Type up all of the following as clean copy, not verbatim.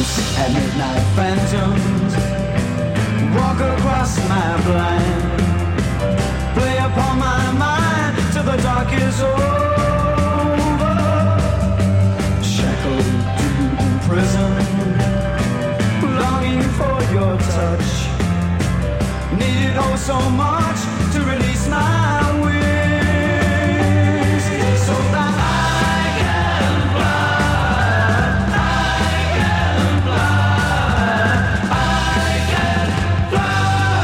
At midnight phantoms walk across my blind, play upon my mind till the dark is over. Shackled to prison, longing for your touch, needed oh so much to release my wings, so that I can fly, I can fly, I can fly.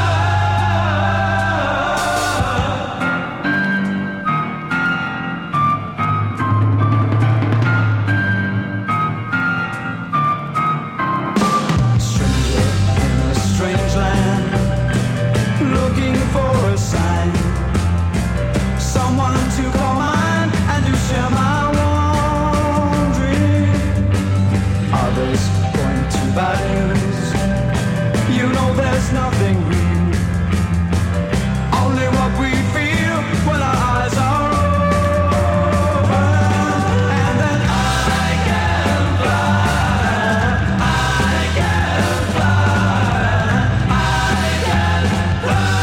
Stranger in a strange land, looking for a sign, someone to call mine and to share my wandering. Others point to values, you know there's nothing real, only what we feel when our eyes are open. And then I can fly, I can fly, I can fly.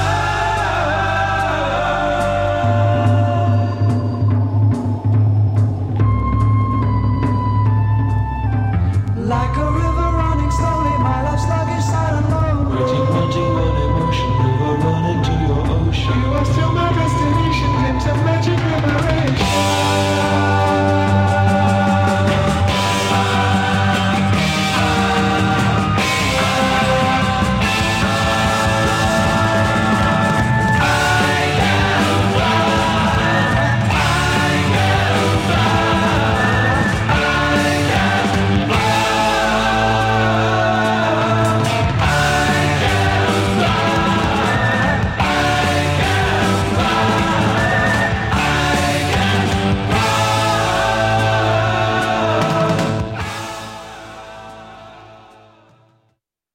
Like a river running slowly, my love sluggish, silent, low. Waiting, wanting one emotion, river running to your ocean. You are still my destination, into magic liberation.